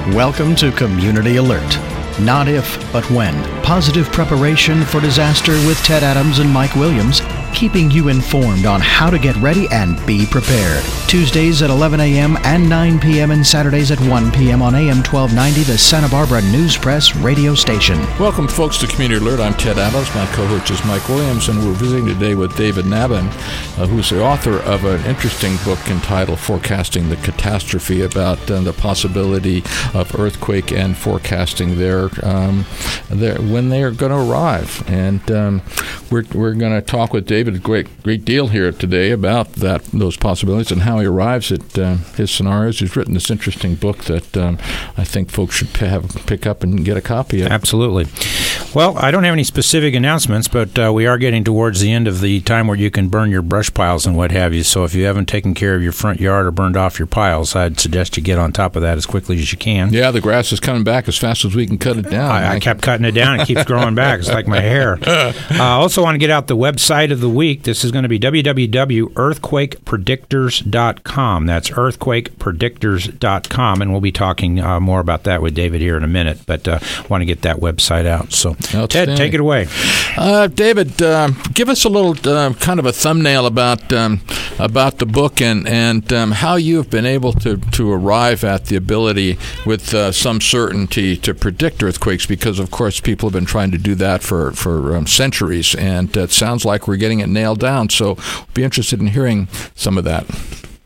Welcome to Community Alert. Not if, but when. Positive preparation for disaster with Ted Adams and Mike Williams, keeping you informed on how to get ready and be prepared. Tuesdays at 11 a.m. and 9 p.m. and Saturdays at 1 p.m. on AM 1290, the Santa Barbara News Press radio station. Welcome, folks, to Community Alert. I'm Ted Adams. My co-host is Mike Williams, and we're visiting today with David Nabhan, who's the author of an interesting book entitled Forecasting the Catastrophe, about the possibility of earthquake and forecasting there when they are going to arrive. And we're going to talk with David a great deal here today about those possibilities and how he arrives at his scenarios. He's written this interesting book that I think folks should pick up and get a copy of. Absolutely. Well, I don't have any specific announcements, but we are getting towards the end of the time where you can burn your brush piles and what have you. So if you haven't taken care of your front yard or burned off your piles, I'd suggest you get on top of that as quickly as you can. Yeah, the grass is coming back as fast as we can cut it down. I kept cutting it down. It keeps growing back. It's like my hair. I also want to get out the website of the week. This is going to be www.earthquakepredictors.com. That's earthquakepredictors.com, and we'll be talking more about that with David here in a minute, but want to get that website out. So, Ted, take it away. David, give us a little kind of a thumbnail about the book and how you've been able to arrive at the ability with some certainty to predict earthquakes, because, of course, people have been trying to do that for centuries, and it sounds like we're getting it nailed down. So be interested in hearing some of that.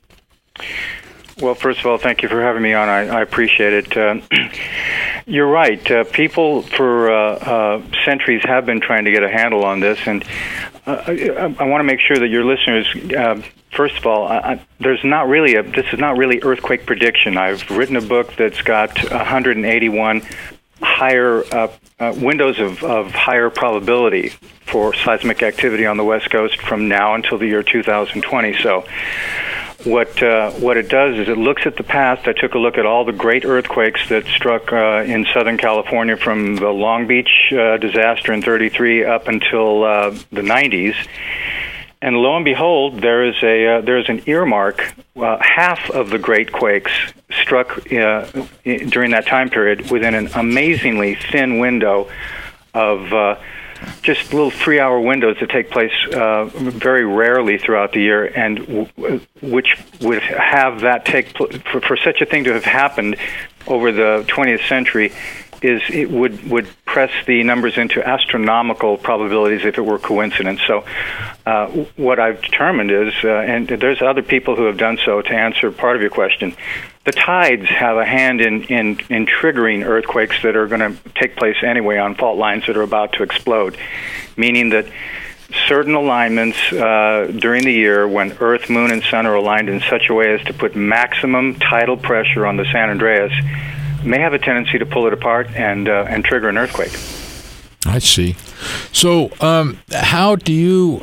Well, first of all, thank you for having me on. I appreciate it. You're right. People for centuries have been trying to get a handle on this, and I want to make sure that your listeners, first of all, this is not really earthquake prediction. I've written a book that's got 181 higher windows of higher probability for seismic activity on the West Coast from now until the year 2020. So what it does is it looks at the past. I took a look at all the great earthquakes that struck in Southern California from the Long Beach disaster in '33 up until the 90s. And lo and behold, there's an earmark. Half of the great quakes struck during that time period within an amazingly thin window of just little 3-hour windows that take place very rarely throughout the year, and which would have that for such a thing to have happened over the 20th century. It would press the numbers into astronomical probabilities if it were coincidence. So what I've determined is, and there's other people who have done so, to answer part of your question, the tides have a hand in triggering earthquakes that are going to take place anyway on fault lines that are about to explode, meaning that certain alignments during the year when Earth, Moon, and Sun are aligned in such a way as to put maximum tidal pressure on the San Andreas may have a tendency to pull it apart and trigger an earthquake. I see. So, how do you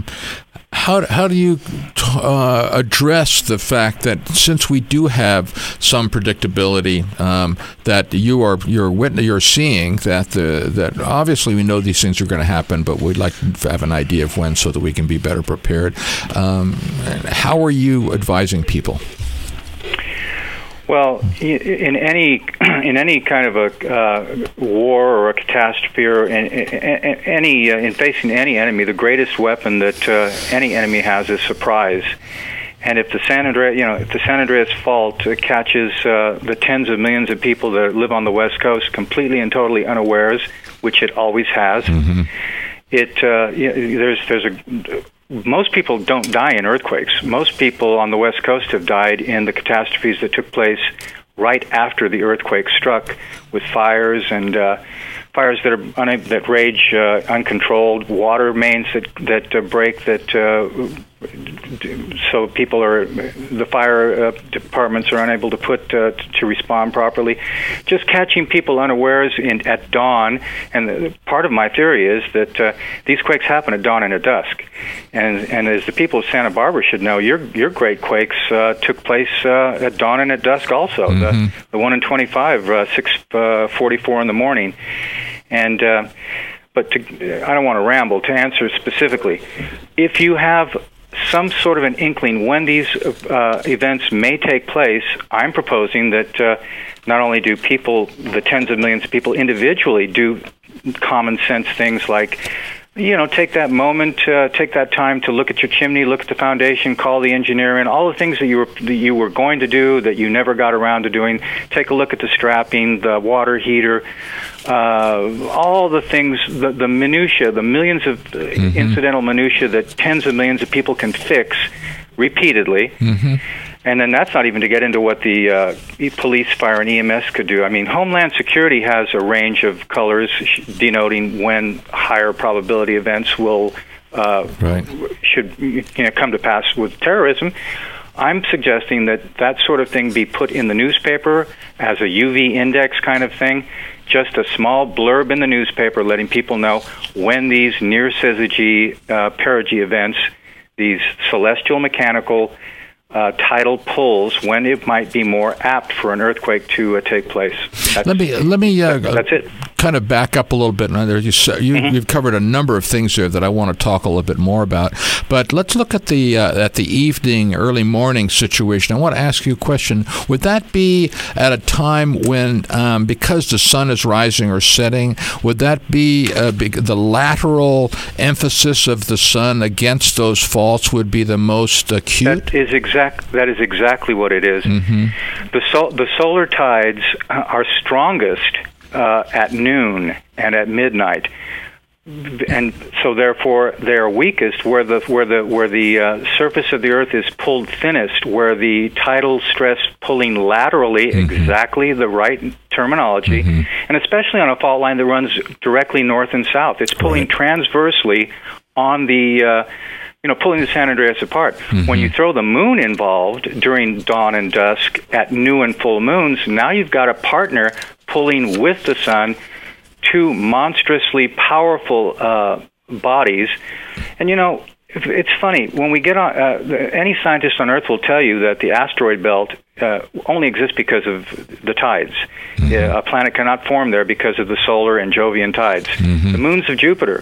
address the fact that since we do have some predictability, that you're seeing that obviously we know these things are going to happen, but we'd like to have an idea of when so that we can be better prepared. How are you advising people? Well, in any kind of a war or a catastrophe, or in facing any enemy, the greatest weapon that any enemy has is surprise. And if the San Andreas fault catches the tens of millions of people that live on the West Coast completely and totally unawares, which it always has, most people don't die in earthquakes. Most people on the West Coast have died in the catastrophes that took place right after the earthquake struck, with fires and fires that rage uncontrolled, water mains that break, so the fire departments are unable to respond properly. Just catching people unawares at dawn, and part of my theory is that these quakes happen at dawn and at dusk, and as the people of Santa Barbara should know, your great quakes took place at dawn and at dusk also. Mm-hmm. The one in 25, 6:44 in the morning, and. But I don't want to ramble. To answer specifically, if you have some sort of an inkling when these events may take place, I'm proposing that not only do people, the tens of millions of people individually, do common sense things like, take that moment, take that time to look at your chimney, look at the foundation, call the engineer in, all the things that you were going to do that you never got around to doing. Take a look at the strapping, the water heater, all the things, the minutia, the millions of incidental minutia that tens of millions of people can fix repeatedly. And then that's not even to get into what the police, fire, and EMS could do. I mean, Homeland Security has a range of colors denoting when higher probability events will should come to pass with terrorism. I'm suggesting that sort of thing be put in the newspaper as a UV index kind of thing, just a small blurb in the newspaper letting people know when these near-syzygy, perigee events, these celestial mechanical tidal pulls, when it might be more apt for an earthquake to take place. Let me that's it. Kind of back up a little bit. You've covered a number of things there that I want to talk a little bit more about. But let's look at the evening, early morning situation. I want to ask you a question. Would that be at a time when, because the sun is rising or setting, would that be the lateral emphasis of the sun against those faults would be the most acute? That is exactly what it is. The solar tides are strongest at noon and at midnight, and so therefore they are weakest where the surface of the Earth is pulled thinnest, where the tidal stress pulling laterally, exactly the right terminology, and especially on a fault line that runs directly north and south. It's pulling transversely on the pulling the San Andreas apart. When you throw the moon involved during dawn and dusk at new and full moons, now you've got a partner pulling with the sun, two monstrously powerful bodies. And it's funny, when we get on, any scientist on Earth will tell you that the asteroid belt only exists because of the tides. A planet cannot form there because of the solar and Jovian tides. The moons of Jupiter,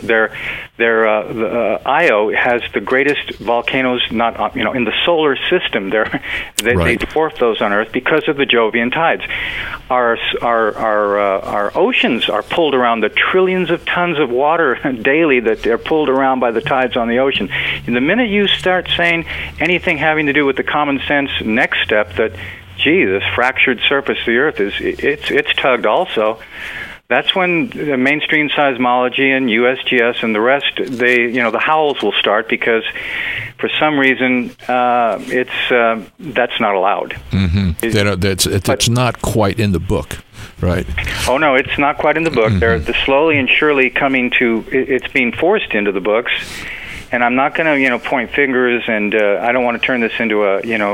Io has the greatest volcanoes, not in the solar system. They dwarf those on Earth because of the Jovian tides. Our oceans are pulled around, the trillions of tons of water daily that are pulled around by the tides on the ocean. And the minute you start saying anything having to do with the common sense next step, that this fractured surface of the Earth it's tugged also, that's when the mainstream seismology and USGS and the rest, the howls will start, because for some reason that's not allowed. It's not quite in the book. Right. Oh, no, it's not quite in the book. They're slowly and surely coming to, it's being forced into the books. And I'm not going to, point fingers, and I don't want to turn this into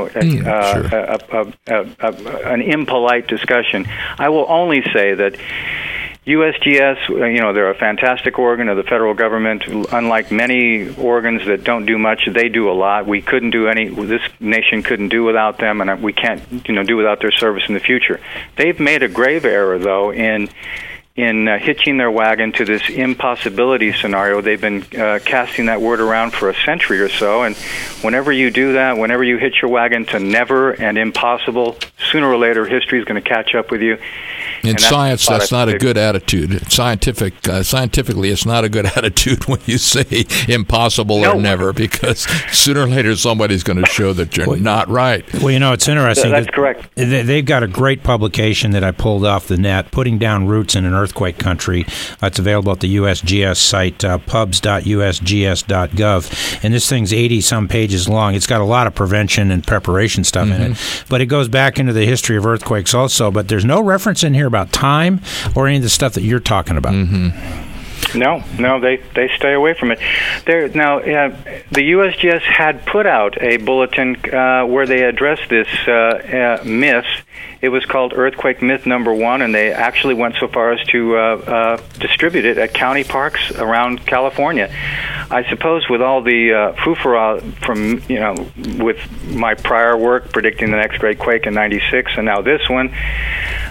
an impolite discussion. I will only say that USGS, they're a fantastic organ of the federal government. Unlike many organs that don't do much, they do a lot. We couldn't do this nation couldn't do without them, and we can't, do without their service in the future. They've made a grave error, though, in hitching their wagon to this impossibility scenario. They've been casting that word around for a century or so, and whenever you do that, whenever you hitch your wagon to never and impossible, sooner or later history is going to catch up with you. In science, that's not a good attitude. Scientifically, it's not a good attitude when you say impossible or never, because sooner or later somebody's going to show that you're not right. Well, it's interesting. That's correct. They've got a great publication that I pulled off the net, Putting Down Roots in an Earthquake Country. It's available at the USGS site, pubs.usgs.gov. And this thing's 80-some pages long. It's got a lot of prevention and preparation stuff in it. But it goes back into the history of earthquakes also. But there's no reference in here about time or any of the stuff that you're talking about. No, they stay away from it. The USGS had put out a bulletin where they addressed this myth. It was called Earthquake Myth Number 1, and they actually went so far as to distribute it at county parks around California. I suppose with all the foofara from, with my prior work predicting the next great quake in '96 and now this one,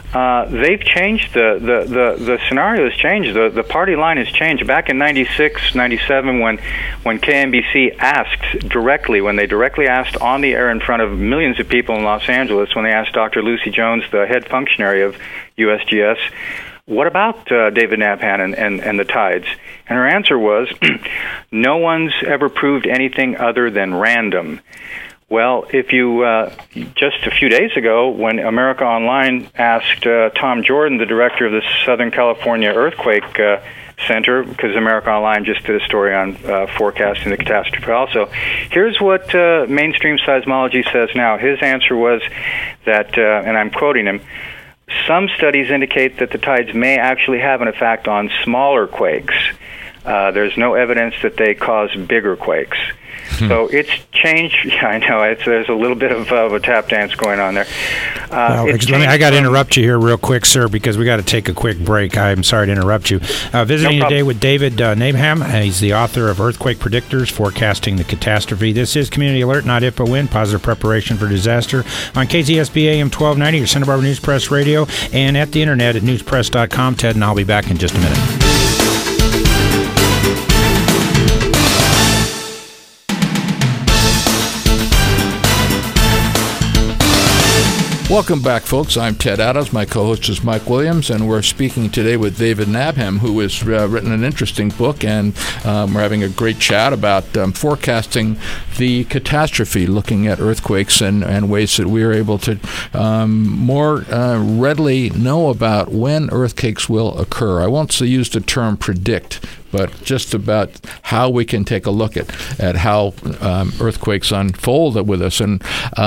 they've changed the scenario has changed. The party line has changed. Back in 96, 97, when KMBC asked directly, when they directly asked on the air in front of millions of people in Los Angeles, when they asked Dr. Lucy Jones, the head functionary of USGS, what about David Nabhan and the tides? And her answer was, no one's ever proved anything other than random. Well, if you, just a few days ago, when America Online asked Tom Jordan, the director of the Southern California Earthquake Center, because America Online just did a story on forecasting the catastrophe also, here's what mainstream seismology says now. His answer was that, and I'm quoting him, some studies indicate that the tides may actually have an effect on smaller quakes. There's no evidence that they cause bigger quakes. So it's changed. Yeah, I know. There's a little bit of a tap dance going on there. I got to interrupt you here real quick, sir, because we got to take a quick break. I'm sorry to interrupt you. Visiting today with David Nabhan. He's the author of Earthquake Predictors, Forecasting the Catastrophe. This is Community Alert, not if but when, positive preparation for disaster on KZSB AM 1290, your Santa Barbara News Press Radio, and at the internet at newspress.com. Ted and I'll be back in just a minute. Welcome back, folks. I'm Ted Adams. My co-host is Mike Williams, and we're speaking today with David Nabhan, who has written an interesting book, and we're having a great chat about forecasting the catastrophe, looking at earthquakes and ways that we are able to more readily know about when earthquakes will occur. I won't use the term predict, but just about how we can take a look at how earthquakes unfold with us. And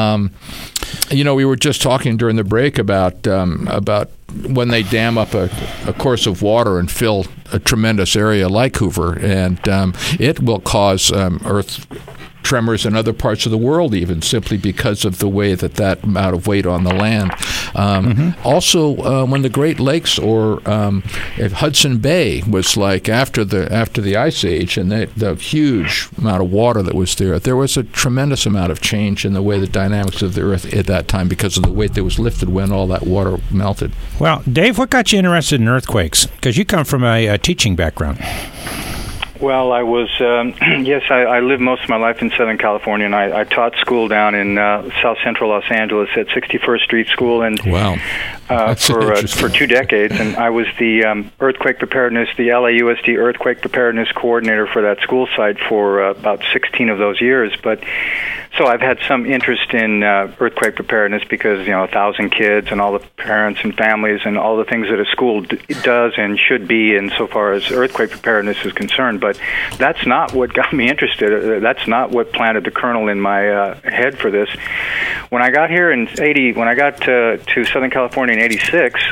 we were just talking during the break about when they dam up a course of water and fill a tremendous area like Hoover, and it will cause earth tremors in other parts of the world, even simply because of the way that amount of weight on the land. Also, when the Great Lakes or Hudson Bay was like after the Ice Age, and the huge amount of water that was there was a tremendous amount of change in the way the dynamics of the Earth at that time because of the weight that was lifted when all that water melted. Well, Dave, what got you interested in earthquakes? Because you come from a teaching background. Well, I was, I lived most of my life in Southern California, and I taught school down in South Central Los Angeles at 61st Street School, and wow. For 2 decades, and I was the earthquake preparedness, the LAUSD earthquake preparedness coordinator for that school site for about 16 of those years. But so I've had some interest in earthquake preparedness because 1,000 kids and all the parents and families and all the things that a school does and should be insofar as earthquake preparedness is concerned. But that's not what got me interested. That's not what planted the kernel in my head for this. When I got here in when I got to Southern California in 86,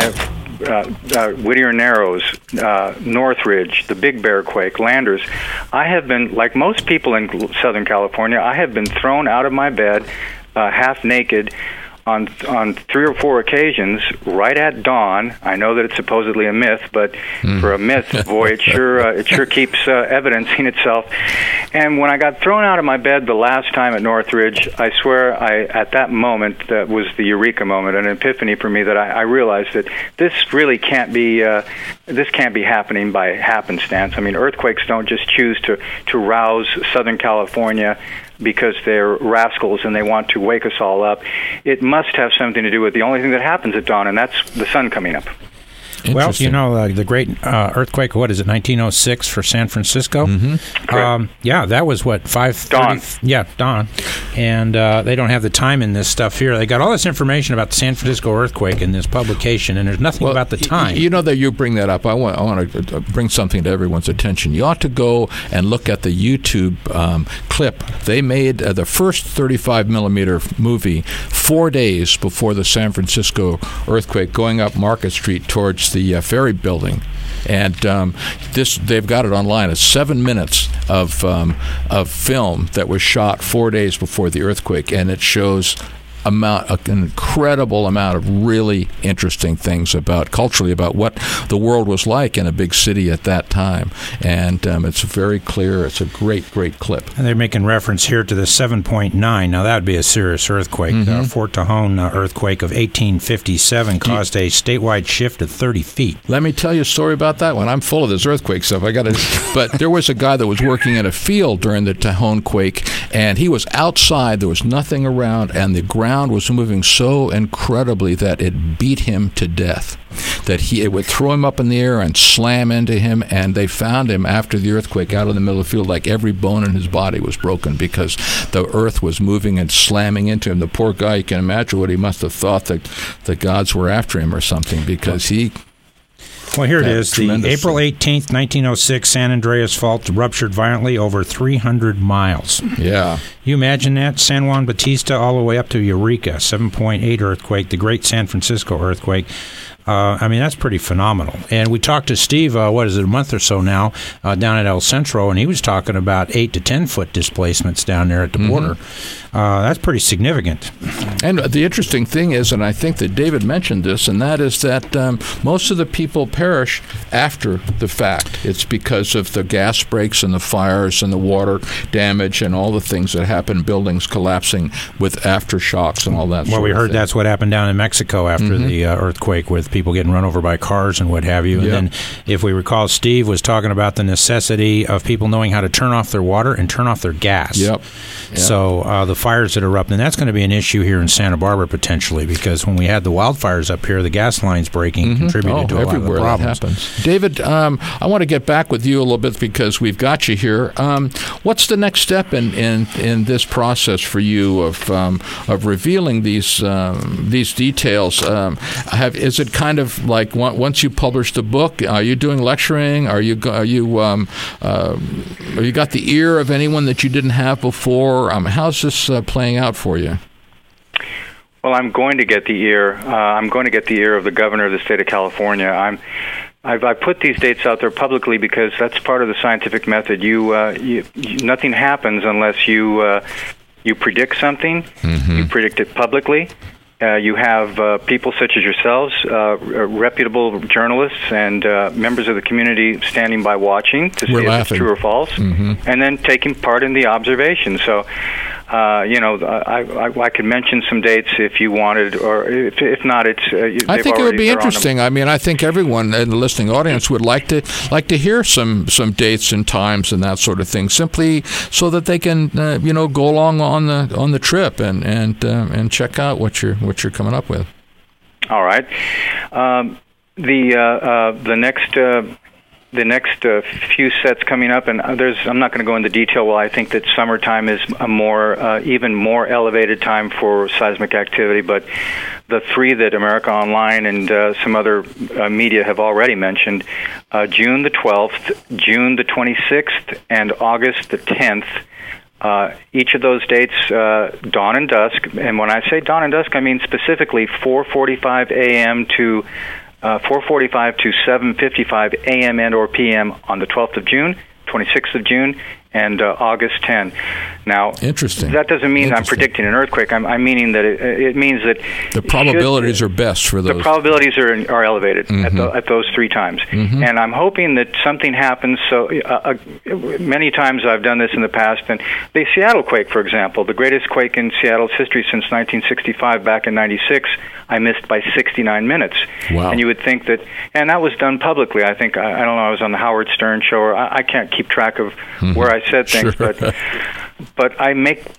Whittier Narrows, Northridge, the Big Bear quake, Landers, I have been, like most people in Southern California, I have been thrown out of my bed half naked on 3 or 4 occasions right at dawn. I know that it's supposedly a myth, but for a myth, boy, it sure keeps evidencing itself. And when I got thrown out of my bed the last time at Northridge, I swear at that moment, that was the eureka moment, an epiphany for me that I realized that this really can't be happening by happenstance. I mean, earthquakes don't just choose to rouse Southern California because they're rascals and they want to wake us all up. It must have something to do with the only thing that happens at dawn, and that's the sun coming up. Well, the great earthquake, what is it, 1906 for San Francisco? That was, 5:30? Dawn. Yeah, dawn. And they don't have the time in this stuff here. They got all this information about the San Francisco earthquake in this publication, and there's nothing about the time. That you bring that up. I want to bring something to everyone's attention. You ought to go and look at the YouTube clip. They made the first 35-millimeter movie 4 days before the San Francisco earthquake, going up Market Street towards the ferry building, and they've got it online. It's 7 minutes of film that was shot 4 days before the earthquake, and it shows an incredible amount of really interesting things culturally about what the world was like in a big city at that time. And it's very clear. It's a great clip. And they're making reference here to the 7.9. Now, that would be a serious earthquake. Fort Tejon earthquake of 1857 caused a statewide shift of 30 feet. Let me tell you a story about that one. I'm full of this earthquake stuff. But there was a guy that was working in a field during the Tejon quake, and he was outside. There was nothing around, and the ground was moving so incredibly that it beat him to death. That it would throw him up in the air and slam into him, and they found him after the earthquake out in the middle of the field, like every bone in his body was broken because the earth was moving and slamming into him. The poor guy, you can imagine what he must have thought, that the gods were after him or something, because he... Well, here it is. The April 18th, 1906 San Andreas Fault ruptured violently over 300 miles. Yeah. You imagine that? San Juan Bautista all the way up to Eureka, 7.8 earthquake, the Great San Francisco earthquake. That's pretty phenomenal. And we talked to Steve, a month or so now, down at El Centro, and he was talking about 8 to 10 foot displacements down there at the border. That's pretty significant. And the interesting thing is, and I think that David mentioned this, and that is that most of the people perish after the fact. It's because of the gas breaks and the fires and the water damage and all the things that happen, buildings collapsing with aftershocks and all that Well, we heard that's what happened down in Mexico after the earthquake, with people getting run over by cars and what have you. And then, if we recall, Steve was talking about the necessity of people knowing how to turn off their water and turn off their gas. So the fires that erupt, and that's going to be an issue here in Santa Barbara potentially, because when we had the wildfires up here, the gas lines breaking contributed to a lot of the problems. That happens. David, I want to get back with you a little bit because we've got you here. What's the next step in this process for you of revealing these details? Is it kind of like once you publish the book, are you doing lecturing? Are you got the ear of anyone that you didn't have before? How's this playing out for you? Well, I'm going to get the ear. I'm going to get the ear of the governor of the state of California. I put these dates out there publicly because that's part of the scientific method. Nothing happens unless you predict something. You predict it publicly. You have people such as yourselves, reputable journalists and members of the community standing by watching to see if it's true or false, and then taking part in the observation. So, I could mention some dates if you wanted, or if not, it's. I think it would be interesting. I think everyone in the listening audience would like to hear some dates and times and that sort of thing, simply so that they can go along on the trip and check out what you're coming up with. All right. The next few sets coming up, and I'm not going to go into detail. Well, I think that summertime is a even more elevated time for seismic activity. But the three that America Online and some other media have already mentioned, June the 12th, June the 26th, and August the 10th. Each of those dates, dawn and dusk. And when I say dawn and dusk, I mean specifically 4:45 a.m. to 4:45 to 7:55 a.m. and or p.m. on the 12th of June, 26th of June, and August 10. Now, interesting. That doesn't mean I'm predicting an earthquake. I'm meaning that it means that the probabilities are best for those. The probabilities are elevated at those three times, and I'm hoping that something happens. So many times I've done this in the past, and the Seattle quake, for example, the greatest quake in Seattle's history since 1965, back in '96, I missed by 69 minutes. Wow! And you would think that, and that was done publicly. I think I don't know. I was on the Howard Stern show, or I can't keep track of where I said things, but I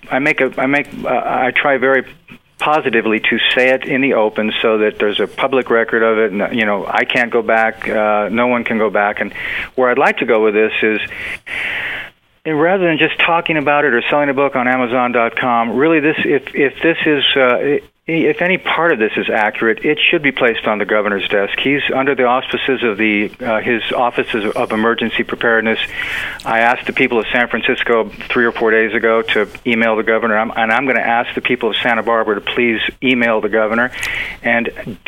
try very positively to say it in the open so that there's a public record of it. And, I can't go back. No one can go back. And where I'd like to go with this is, rather than just talking about it or selling a book on Amazon.com, really, if this is if any part of this is accurate, it should be placed on the governor's desk. He's under the auspices of his Office of Emergency Preparedness. I asked the people of San Francisco 3 or 4 days ago to email the governor, and I'm going to ask the people of Santa Barbara to please email the governor and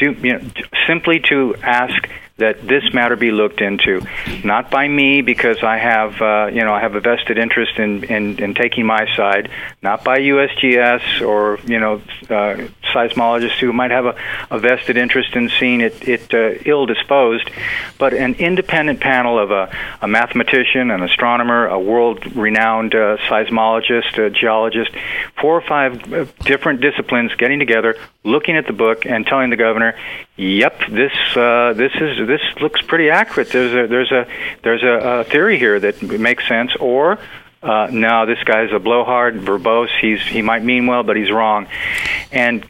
simply to ask that this matter be looked into, not by me because I have I have a vested interest in taking my side, not by USGS or seismologists who might have a vested interest in seeing it ill-disposed, but an independent panel of a mathematician, an astronomer, a world-renowned seismologist, a geologist, 4 or 5 different disciplines getting together, looking at the book and telling the governor, "Yep, this looks pretty accurate. There's a theory here that makes sense," or no, this guy's a blowhard, verbose. He might mean well, but he's wrong. And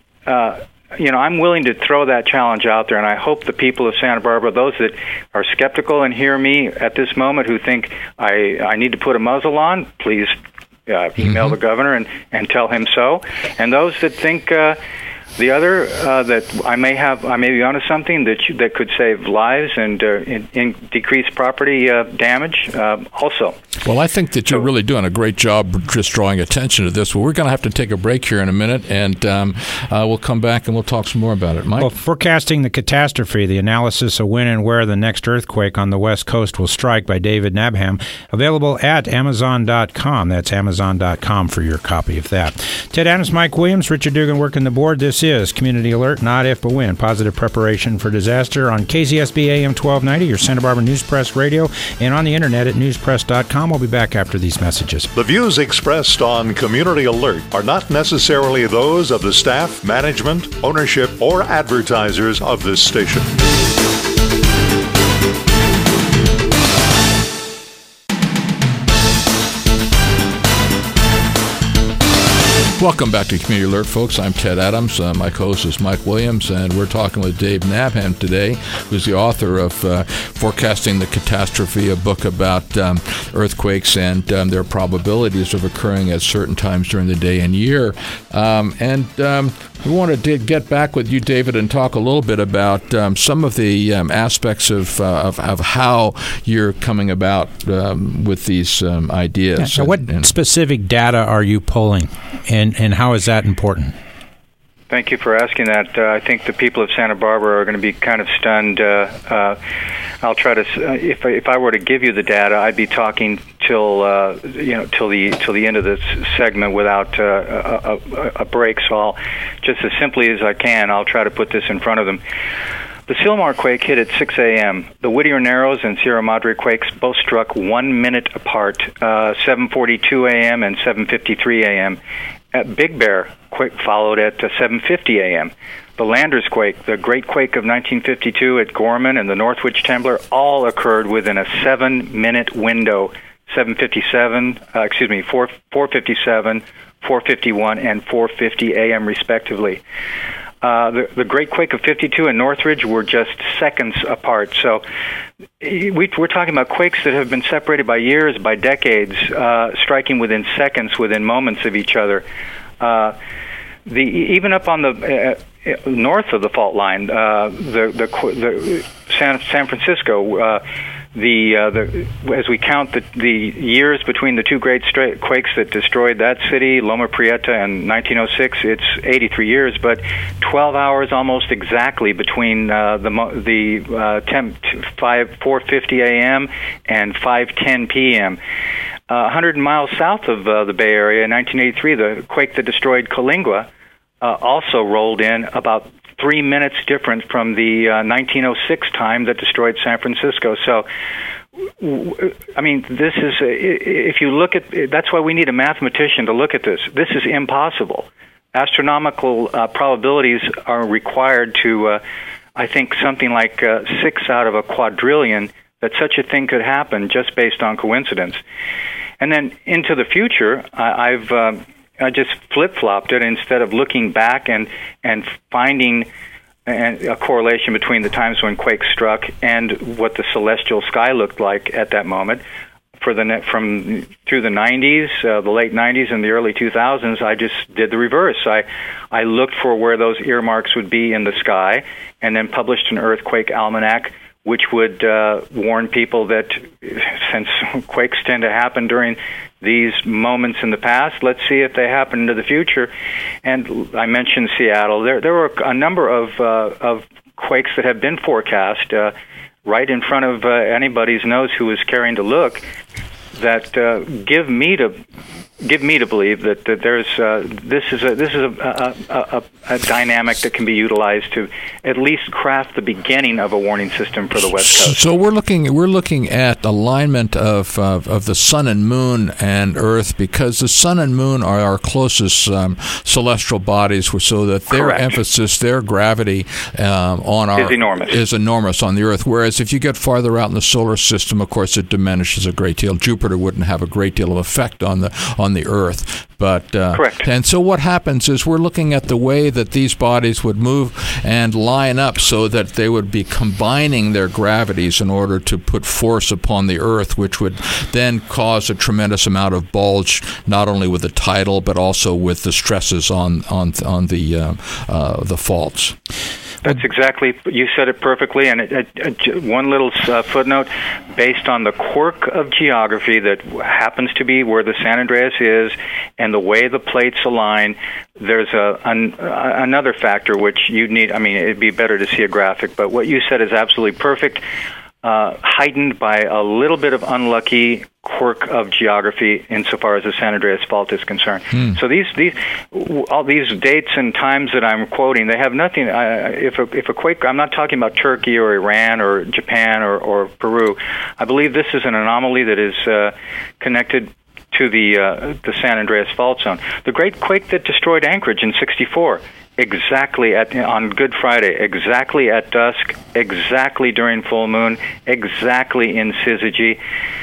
I'm willing to throw that challenge out there, and I hope the people of Santa Barbara, those that are skeptical and hear me at this moment, who think I need to put a muzzle on, please email the governor and tell him so. And those that think the other that I may be onto something that could save lives and decrease property damage also. Well, I think that you're really doing a great job just drawing attention to this. Well, we're going to have to take a break here in a minute, and we'll come back and we'll talk some more about it. Mike? Well, Forecasting the Catastrophe, the analysis of when and where the next earthquake on the West Coast will strike by David Nabham, available at Amazon.com. That's Amazon.com for your copy of that. Ted Adams, Mike Williams, Richard Dugan working the board. This is Community Alert, Not If But When, Positive Preparation for Disaster on KZSB AM 1290, your Santa Barbara News Press radio, and on the internet at newspress.com. We'll be back after these messages. The views expressed on Community Alert are not necessarily those of the staff, management, ownership, or advertisers of this station. Welcome back to Community Alert, folks. I'm Ted Adams. My co-host is Mike Williams, and we're talking with Dave Nabham today, who's the author of Forecasting the Catastrophe, a book about earthquakes and their probabilities of occurring at certain times during the day and year. We wanted to get back with you, David, and talk a little bit about some of the aspects of how you're coming about with these ideas. Yeah, so what specific data are you pulling, and how is that important? Thank you for asking that. I think the people of Santa Barbara are going to be kind of stunned. I'll try to. If I were to give you the data, I'd be talking till the end of this segment without a break. So I'll just as simply as I can, I'll try to put this in front of them. The Sylmar quake hit at 6 a.m. The Whittier Narrows and Sierra Madre quakes both struck 1 minute apart, 7:42 a.m. and 7:53 a.m. Big Bear quake followed at 7:50 a.m. The Landers quake, the Great Quake of 1952 at Gorman and the Northwich Temblor, all occurred within a 7-minute window. 4:57, 4:51, and 4:50 a.m. respectively. The Great Quake of 52 in Northridge were just seconds apart. So we're talking about quakes that have been separated by years, by decades, striking within seconds, within moments of each other. Even up on the north of the fault line, the San Francisco. As we count the years between the two great quakes that destroyed that city, Loma Prieta in 1906, it's 83 years, but 12 hours almost exactly between 4:50 a.m. and 5:10 p.m. 100 miles south of the Bay Area in 1983, the quake that destroyed Caligula also rolled in about 3 minutes different from the 1906 time that destroyed San Francisco. So, I mean, this is, if you look at, that's why we need a mathematician to look at this. This is impossible. Astronomical probabilities are required to, I think, something like 6 out of a quadrillion that such a thing could happen just based on coincidence. And then into the future, I just flip-flopped it instead of looking back and finding a correlation between the times when quakes struck and what the celestial sky looked like at that moment. through the 90s, the late 90s and the early 2000s, I just did the reverse. I looked for where those earmarks would be in the sky, and then published an earthquake almanac, which would warn people that since quakes tend to happen during these moments in the past, let's see if they happen into the future. And I mentioned Seattle. There were a number of quakes that have been forecast right in front of anybody's nose who is caring to look, that give me to believe that there's this is a dynamic that can be utilized to at least craft the beginning of a warning system for the West Coast. So we're looking at alignment of the sun and moon and Earth, because the sun and moon are our closest celestial bodies, so that their Correct. emphasis, their gravity is enormous on the Earth. Whereas if you get farther out in the solar system, of course, it diminishes a great deal. Jupiter wouldn't have a great deal of effect on the Earth. But correct. And so what happens is we're looking at the way that these bodies would move and line up so that they would be combining their gravities in order to put force upon the Earth, which would then cause a tremendous amount of bulge, not only with the tidal but also with the stresses on the faults. That's exactly, you said it perfectly. And one little footnote, based on the quirk of geography that happens to be where the San Andreas is and the way the plates align, there's another factor which you'd need. I mean, it'd be better to see a graphic, but what you said is absolutely perfect. Heightened by a little bit of unlucky quirk of geography insofar as the San Andreas Fault is concerned. So all these dates and times that I'm quoting, they have nothing. If a quake, I'm not talking about Turkey or Iran or Japan or Peru. I believe this is an anomaly that is connected to the San Andreas Fault Zone. The great quake that destroyed Anchorage in '64. Exactly on Good Friday, exactly at dusk, exactly during full moon, exactly in syzygy.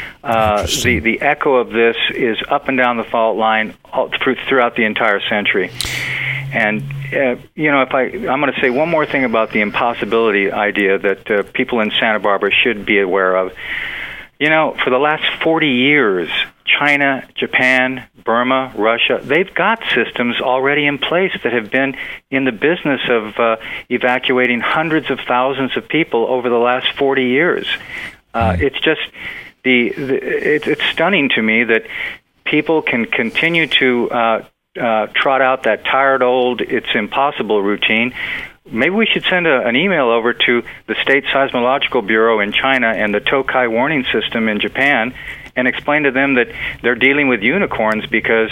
The echo of this is up and down the fault line throughout the entire century. And I'm going to say one more thing about the impossibility idea that people in Santa Barbara should be aware of. For the last 40 years, China, Japan, Burma, Russia, they've got systems already in place that have been in the business of evacuating hundreds of thousands of people over the last 40 years. It's just it's stunning to me that people can continue to trot out that tired old, it's impossible routine. Maybe we should send an email over to the State Seismological Bureau in China and the Tokai warning system in Japan and explain to them that they're dealing with unicorns because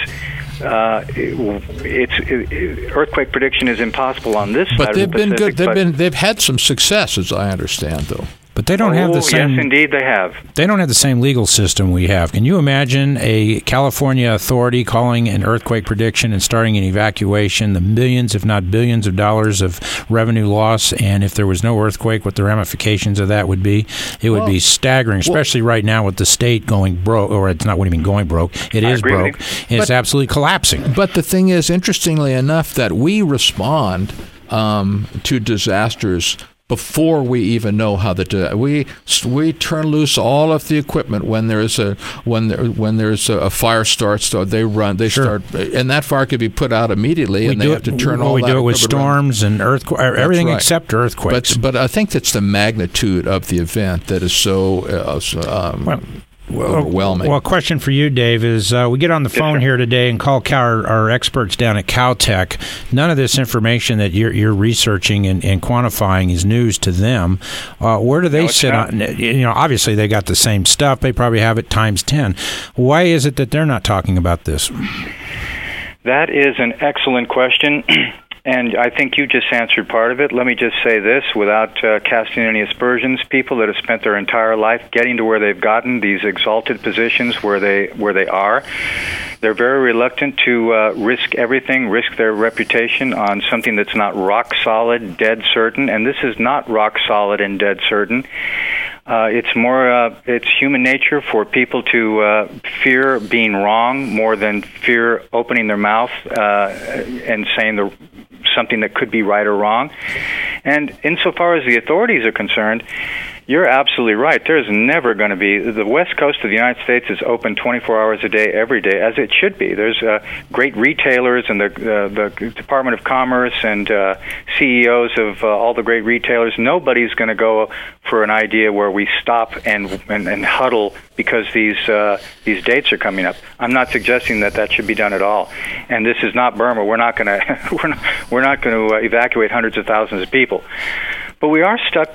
earthquake prediction is impossible on this side of the Pacific. But they've had some success, as I understand, though. But they don't have the same. Yes, indeed, they have. They don't have the same legal system we have. Can you imagine a California authority calling an earthquake prediction and starting an evacuation, the millions, if not billions, of dollars of revenue loss, and if there was no earthquake, what the ramifications of that would be? It would be staggering, especially right now with the state going broke, or it's not what do you mean going broke? It is broke, and it's absolutely collapsing. But the thing is, interestingly enough, that we respond to disasters before we even know how to do it. We turn loose all of the equipment when there's a fire starts. They start, and that fire could be put out immediately, and they have to turn all that. We do it with storms and earthquakes, everything except earthquakes. But I think that's the magnitude of the event that is so overwhelming. Well, a question for you, Dave, is we get on the phone here today and call our experts down at Caltech. None of this information that you're researching and quantifying is news to them. Where do they sit on? Obviously they got the same stuff. They probably have it times 10. Why is it that they're not talking about this? That is an excellent question. And I think you just answered part of it. Let me just say this without casting any aspersions. People that have spent their entire life getting to where they've gotten, these exalted positions where they are, they're very reluctant to risk everything, risk their reputation on something that's not rock solid, dead certain. And this is not rock solid and dead certain. It's more, it's human nature for people to fear being wrong more than fear opening their mouth and saying something that could be right or wrong. And insofar as the authorities are concerned, You're absolutely right. There's never going to be, the west coast of the United States is open 24 hours a day, every day, as it should be. There's great retailers and the Department of Commerce and CEOs of all the great retailers. Nobody's going to go for an idea where we stop and huddle because these dates are coming up. I'm not suggesting that should be done at all. And this is not Burma. We're not going to evacuate hundreds of thousands of people. But we are stuck,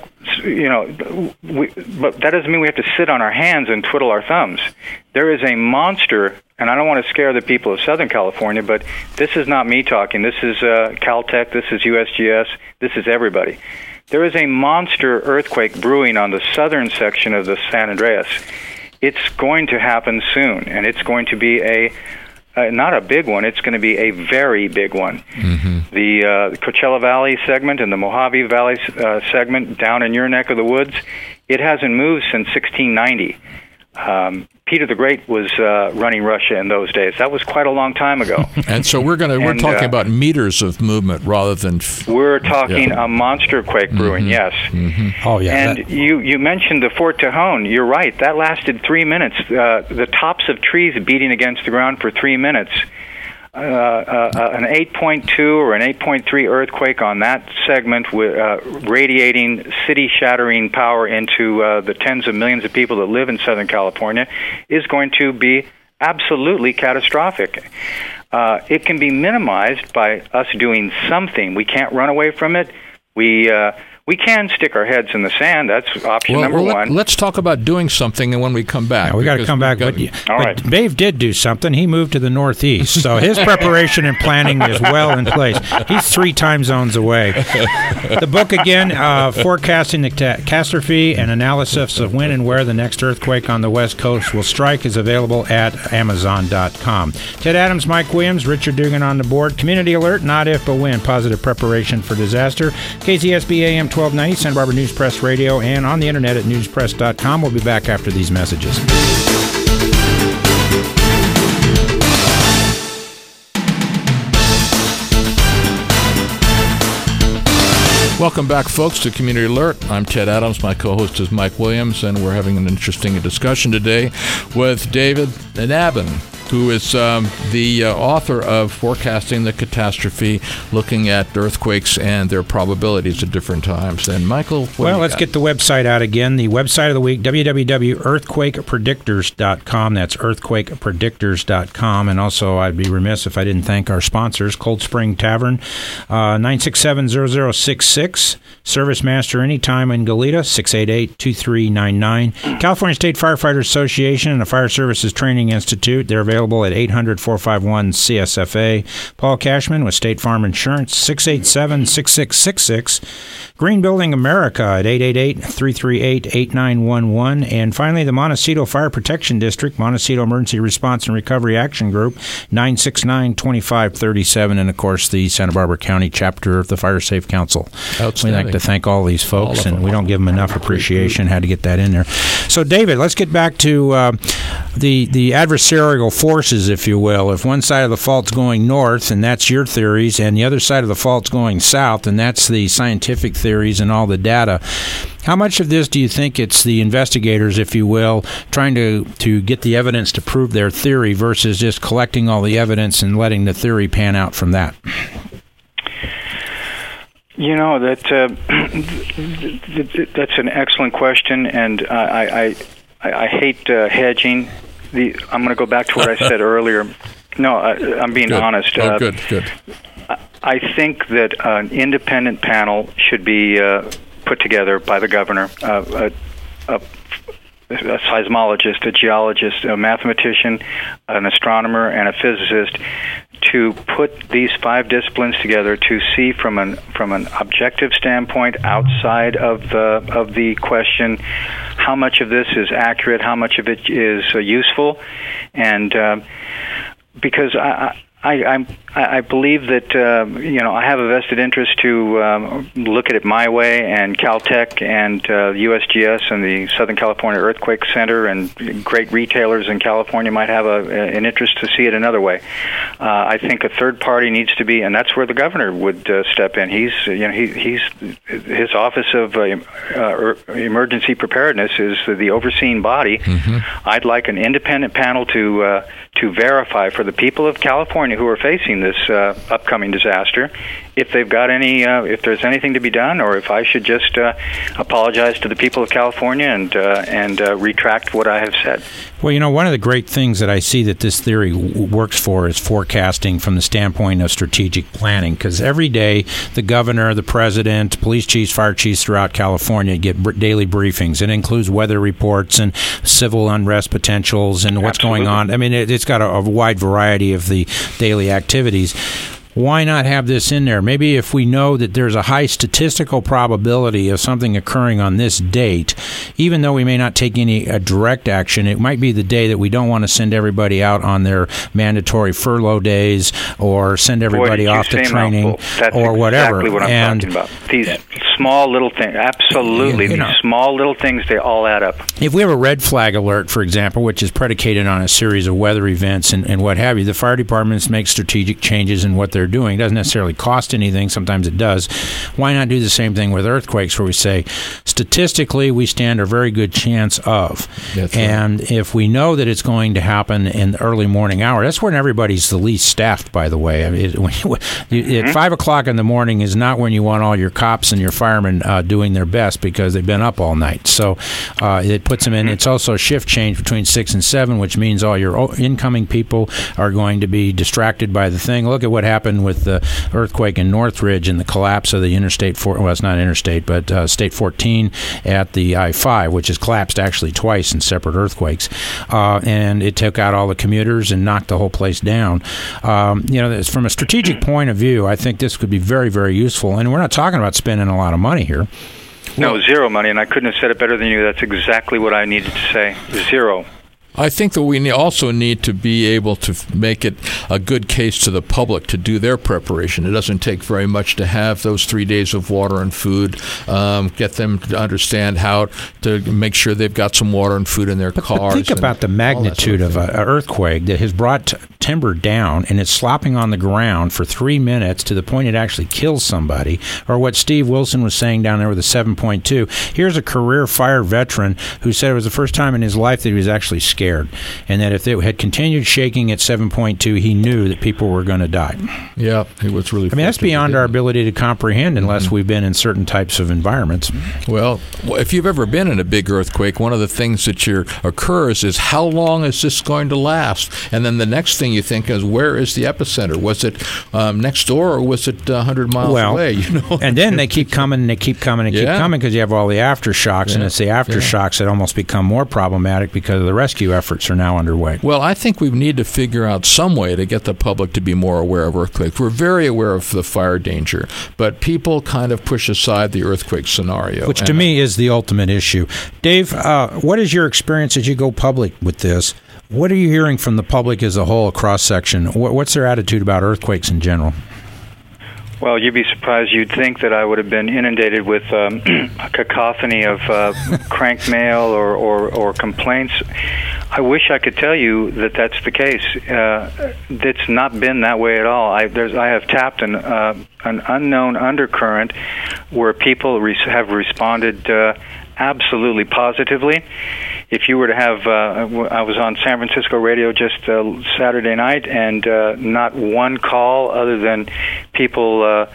but that doesn't mean we have to sit on our hands and twiddle our thumbs. There is a monster, and I don't want to scare the people of Southern California, but this is not me talking. This is Caltech, this is USGS, this is everybody. There is a monster earthquake brewing on the southern section of the San Andreas. It's going to happen soon, and it's going to be not a big one, it's going to be a very big one. Mm-hmm. The Coachella Valley segment and the Mojave Valley segment down in your neck of the woods, it hasn't moved since 1690. Peter the Great was running Russia in those days. That was quite a long time ago. And so we're talking about meters of movement rather than... We're talking a monster quake brewing, yes. Mm-hmm. Oh, yeah. And you mentioned the Fort Tejon. You're right. That lasted 3 minutes. The tops of trees beating against the ground for 3 minutes. An 8.2 or an 8.3 earthquake on that segment, radiating city-shattering power into the tens of millions of people that live in Southern California, is going to be absolutely catastrophic. It can be minimized by us doing something. We can't run away from it. We can stick our heads in the sand. That's option number one. Let's talk about doing something, and when we come back. Yeah, we got to come back. But Dave did do something. He moved to the Northeast, so his preparation and planning is well in place. He's 3 time zones away. The book, again, Forecasting the Catastrophe, an analysis of when and where the next earthquake on the West Coast will strike, is available at Amazon.com. Ted Adams, Mike Williams, Richard Dugan on the board. Community Alert, not if, but when. Positive preparation for disaster. KZSB AM 1290, Santa Barbara News Press Radio, and on the internet at newspress.com. We'll be back after these messages. Welcome back, folks, to Community Alert. I'm Ted Adams. My co-host is Mike Williams, and we're having an interesting discussion today with David Nabin, who is the author of Forecasting the Catastrophe, looking at earthquakes and their probabilities at different times. And Michael, let's get the website out again. The website of the week, www.earthquakepredictors.com. That's earthquakepredictors.com. And also, I'd be remiss if I didn't thank our sponsors, Cold Spring Tavern, 967-0066. Service Master anytime in Goleta, 688-2399. California State Firefighters Association and the Fire Services Training Institute. They're available at 800-451-CSFA. Paul Cashman with State Farm Insurance, 687-6666. Green Building America at 888-338-8911. And finally, the Montecito Fire Protection District, Montecito Emergency Response and Recovery Action Group, 969-2537. And, of course, the Santa Barbara County chapter of the Fire Safe Council. We like to thank all these folks, and we don't give them enough appreciation. Had to get that in there. So, David, let's get back to the adversarial forces, if you will. If one side of the fault's going north, and that's your theories, and the other side of the fault's going south, and that's the scientific theories and all the data, how much of this do you think it's the investigators, if you will, trying to get the evidence to prove their theory versus just collecting all the evidence and letting the theory pan out from that? You know, that's an excellent question, and I hate hedging. I'm going to go back to what I said earlier. No, I'm being honest. Good. I think that an independent panel should be put together by the governor, a seismologist, a geologist, a mathematician, an astronomer, and a physicist, to put these 5 disciplines together to see from an objective standpoint, outside of the question, how much of this is accurate, how much of it is useful, and because I believe that I have a vested interest to look at it my way, and Caltech and USGS and the Southern California Earthquake Center and great retailers in California might have an interest to see it another way. I think a third party needs to be, and that's where the governor would step in. He's his Office of Emergency Preparedness is the overseeing body. Mm-hmm. I'd like an independent panel to verify for the people of California who are facing this upcoming disaster if they've got any, if there's anything to be done, or if I should just apologize to the people of California and retract what I have said. Well, one of the great things that I see that this theory works for is forecasting from the standpoint of strategic planning, because every day the governor, the president, police chiefs, fire chiefs throughout California get daily briefings. It includes weather reports and civil unrest potentials and what's going on. I mean, it's got a wide variety of the daily activities. Why not have this in there? Maybe if we know that there's a high statistical probability of something occurring on this date, even though we may not take any direct action, it might be the day that we don't want to send everybody out on their mandatory furlough days or send everybody off to training or whatever. That's exactly what I'm talking about. These small little things, absolutely. These small little things, they all add up. If we have a red flag alert, for example, which is predicated on a series of weather events and what have you, the fire departments make strategic changes in what they're doing. It doesn't necessarily cost anything. Sometimes it does. Why not do the same thing with earthquakes, where we say, statistically, we stand a very good chance of. That's and right. If we know that it's going to happen in the early morning hour, that's when everybody's the least staffed, by the way. I mean, at 5 o'clock in the morning is not when you want all your cops and your firemen doing their best, because they've been up all night. So it puts them in. It's also a shift change between 6 and 7, which means all your incoming people are going to be distracted by the thing. Look at what happened with the earthquake in Northridge and the collapse of the Interstate 4, well, it's not Interstate, but State 14 at the I-5, which has collapsed actually twice in separate earthquakes. And it took out all the commuters and knocked the whole place down. From a strategic point of view, I think this could be very, very useful. And we're not talking about spending a lot of money here. No, zero money, and I couldn't have said it better than you. That's exactly what I needed to say. Zero. I think that we also need to be able to make it a good case to the public to do their preparation. It doesn't take very much to have those 3 days of water and food, get them to understand how to make sure they've got some water and food in their cars. But think about the magnitude of an earthquake that has brought timber down and it's slopping on the ground for 3 minutes to the point it actually kills somebody, or what Steve Wilson was saying down there with a 7.2. Here's a career fire veteran who said it was the first time in his life that he was actually scared. And that if it had continued shaking at 7.2, he knew that people were going to die. Yeah, it was really. I mean, that's beyond our ability to comprehend unless we've been in certain types of environments. Well, if you've ever been in a big earthquake, one of the things that occurs is how long is this going to last? And then the next thing you think is, where is the epicenter? Was it next door, or was it 100 miles away? And then they keep coming and they keep coming and keep coming, because you have all the aftershocks, and it's the aftershocks that almost become more problematic because of the rescue efforts are now underway. Well, I think we need to figure out some way to get the public to be more aware of earthquakes. We're very aware of the fire danger, but people kind of push aside the earthquake scenario. Which to me is the ultimate issue. Dave, what is your experience as you go public with this? What are you hearing from the public as a whole, a cross-section? What's their attitude about earthquakes in general? Well, you'd be surprised. You'd think that I would have been inundated with a cacophony of crank mail or complaints. I wish I could tell you that that's the case. It's not been that way at all. I have tapped an unknown undercurrent where people have responded absolutely positively. If you were to have, I was on San Francisco radio just Saturday night, and not one call other than people.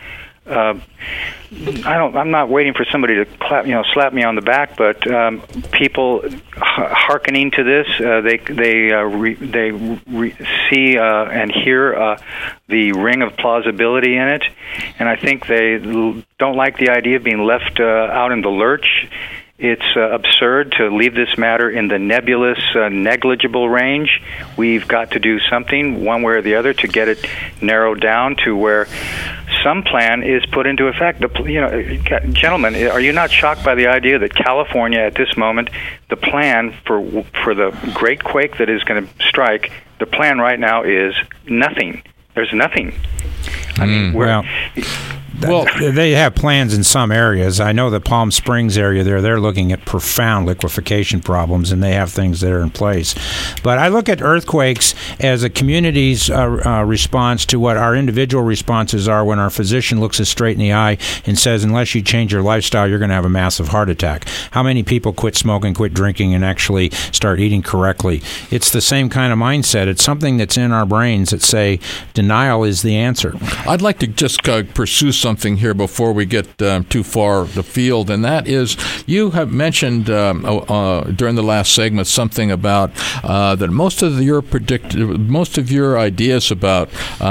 I'm not waiting for somebody to slap me on the back, but people hearkening to this, they see and hear the ring of plausibility in it, and I think they don't like the idea of being left out in the lurch. It's absurd to leave this matter in the nebulous, negligible range. We've got to do something, one way or the other, to get it narrowed down to where some plan is put into effect. Gentlemen, are you not shocked by the idea that California, at this moment, the plan for the great quake that is going to strike, the plan right now is nothing. there's nothing. I mean, well, they have plans in some areas. I know the Palm Springs area they're looking at profound liquefaction problems, and they have things that are in place. But I look at earthquakes as a community's response to what our individual responses are when our physician looks us straight in the eye and says, unless you change your lifestyle, you're going to have a massive heart attack. How many people quit smoking, quit drinking, and actually start eating correctly? It's the same kind of mindset. It's something that's in our brains that say denial is the answer. I'd like to just pursue something here before we get too far afield, and that is, you have mentioned during the last segment something about that most of your ideas about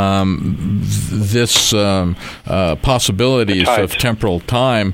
this possibilities of temporal time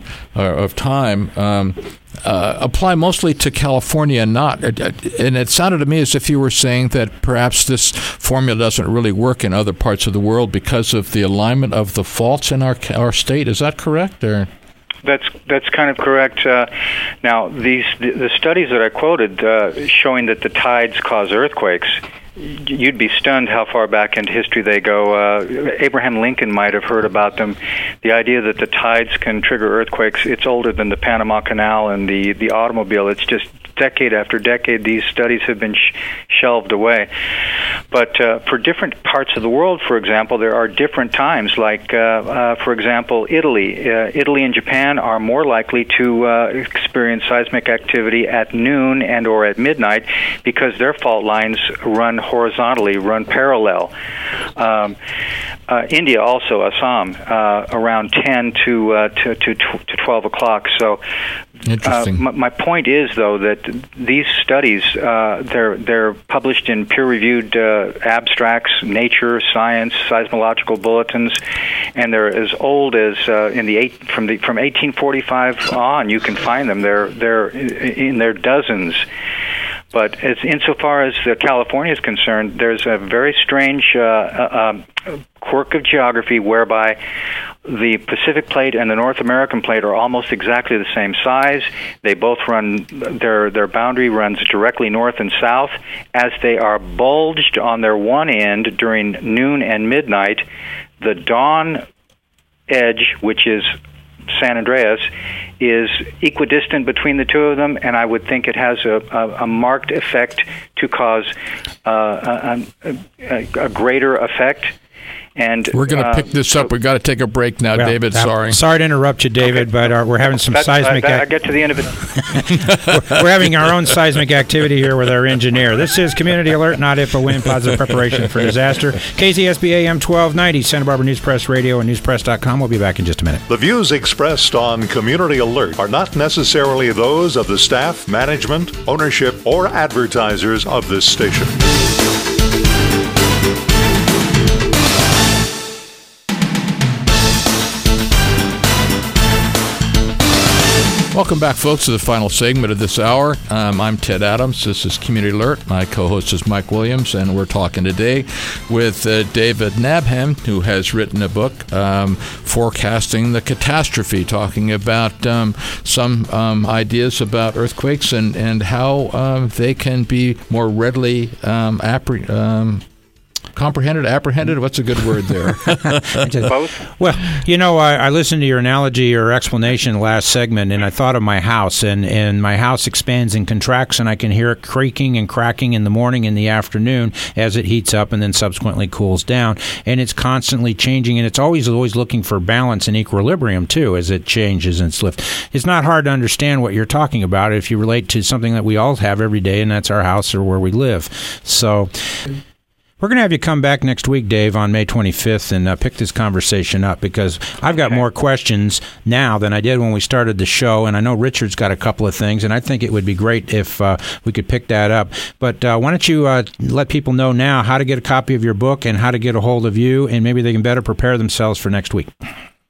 apply mostly to California, and it sounded to me as if you were saying that perhaps this formula doesn't really work in other parts of the world because of the alignment of the faults in our state. Is that correct? Or? That's kind of correct. Now, the studies that I quoted showing that the tides cause earthquakes, you'd be stunned how far back into history they go. Abraham Lincoln might have heard about them. The idea that the tides can trigger earthquakes, it's older than the Panama Canal and the automobile. It's just decade after decade, these studies have been shelved away. But for different parts of the world, for example, there are different times. Like, for example, Italy and Japan are more likely to experience seismic activity at noon and or at midnight because their fault lines run horizontally, run parallel. India also, Assam, around 10 to 12 o'clock. So my point is, though, that these studies, they're published in peer-reviewed abstracts, Nature, Science, seismological bulletins, and they're as old as from 1845 on. You can find them. They're in their dozens. But insofar as California is concerned, there's a very strange quirk of geography whereby the Pacific Plate and the North American Plate are almost exactly the same size. They both run, their boundary runs directly north and south. As they are bulged on their one end during noon and midnight, the dawn edge, which is San Andreas, is equidistant between the two of them, and I would think it has a marked effect to cause a greater effect. And we're going to pick this up. We've got to take a break now, David. Sorry to interrupt you, David, but we're having some seismic. I get to the end of it. We're having our own seismic activity here with our engineer. This is Community Alert, not if, but when. Positive preparation for disaster. KZSB AM 1290, Santa Barbara News Press Radio, and newspress.com. We'll be back in just a minute. The views expressed on Community Alert are not necessarily those of the staff, management, ownership, or advertisers of this station. Welcome back, folks, to the final segment of this hour. I'm Ted Adams. This is Community Alert. My co-host is Mike Williams, and we're talking today with David Nabhan, who has written a book, Forecasting the Catastrophe, talking about some ideas about earthquakes and how they can be more readily apprehended? What's a good word there? Both? Well, I listened to your analogy or explanation last segment, and I thought of my house, and my house expands and contracts, and I can hear it creaking and cracking in the morning and the afternoon as it heats up and then subsequently cools down, and it's constantly changing, and it's always looking for balance and equilibrium, too, as it changes and slips. It's not hard to understand what you're talking about if you relate to something that we all have every day, and that's our house or where we live. So we're going to have you come back next week, Dave, on May 25th and pick this conversation up, because I've got more questions now than I did when we started the show, and I know Richard's got a couple of things, and I think it would be great if we could pick that up. But why don't you let people know now how to get a copy of your book and how to get a hold of you, and maybe they can better prepare themselves for next week.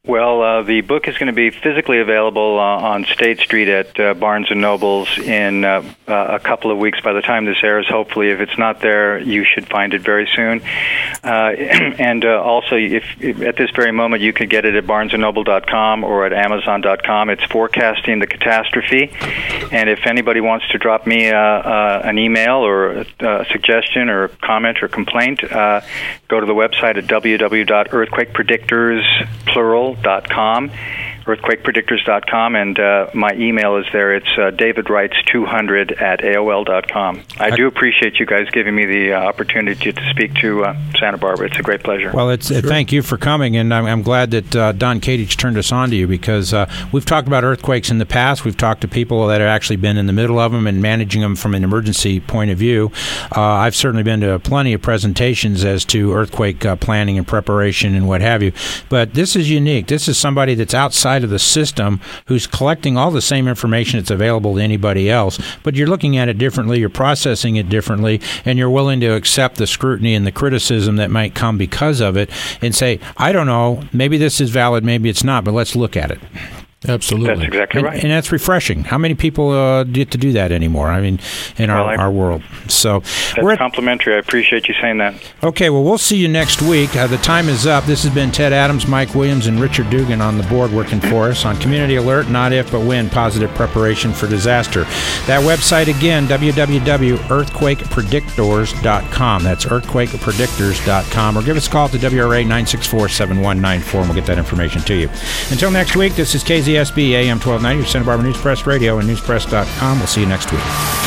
Well, the book is going to be physically available on State Street at Barnes & Noble's in a couple of weeks by the time this airs. Hopefully, if it's not there, you should find it very soon. And also, if at this very moment, you could get it at barnesandnoble.com or at amazon.com. It's Forecasting the Catastrophe. And if anybody wants to drop me an email or a suggestion or a comment or complaint, go to the website at www.earthquakepredictors.com, earthquakepredictors.com, and my email is there. It's davidwrights200@aol.com. I do appreciate you guys giving me the opportunity to speak to Santa Barbara. It's a great pleasure. Well, thank you for coming, and I'm glad that Don Kadich turned us on to you, because we've talked about earthquakes in the past. We've talked to people that have actually been in the middle of them and managing them from an emergency point of view. I've certainly been to plenty of presentations as to earthquake planning and preparation and what have you, but this is unique. This is somebody that's outside of the system who's collecting all the same information that's available to anybody else, but you're looking at it differently, you're processing it differently, and you're willing to accept the scrutiny and the criticism that might come because of it and say, I don't know, maybe this is valid, maybe it's not, but let's look at it. Absolutely. That's exactly right. And that's refreshing. How many people get to do that anymore? I mean, in our world. So that's complimentary. I appreciate you saying that. Okay, well, we'll see you next week. The time is up. This has been Ted Adams, Mike Williams, and Richard Dugan on the board working for us on Community Alert, Not If, But When, Positive Preparation for Disaster. That website again, www.earthquakepredictors.com. That's earthquakepredictors.com. Or give us a call at the WRA 964-7194, and we'll get that information to you. Until next week, this is KZSB AM 1290, your Santa Barbara News Press Radio, and newspress.com. We'll see you next week.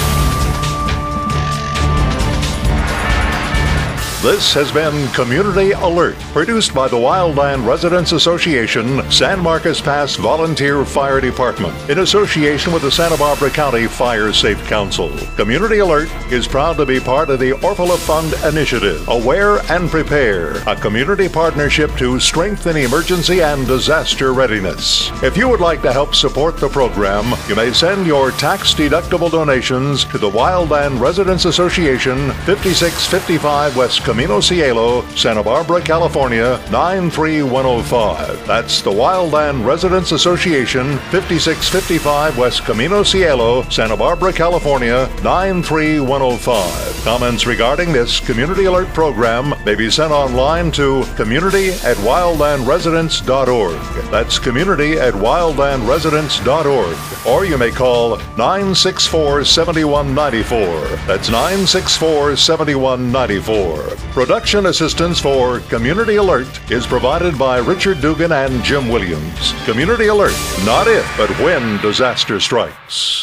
This has been Community Alert, produced by the Wildland Residents Association, San Marcos Pass Volunteer Fire Department, in association with the Santa Barbara County Fire Safe Council. Community Alert is proud to be part of the Orphala Fund Initiative, Aware and Prepare, a community partnership to strengthen emergency and disaster readiness. If you would like to help support the program, you may send your tax-deductible donations to the Wildland Residents Association, 5655 West Camino Cielo, Santa Barbara, California, 93105. That's the Wildland Residents Association, 5655 West Camino Cielo, Santa Barbara, California, 93105. Comments regarding this Community Alert program may be sent online to community@wildlandresidents.org. That's community@wildlandresidents.org. Or you may call 964-7194. That's 964-7194. Production assistance for Community Alert is provided by Richard Dugan and Jim Williams. Community Alert, not if, but when disaster strikes.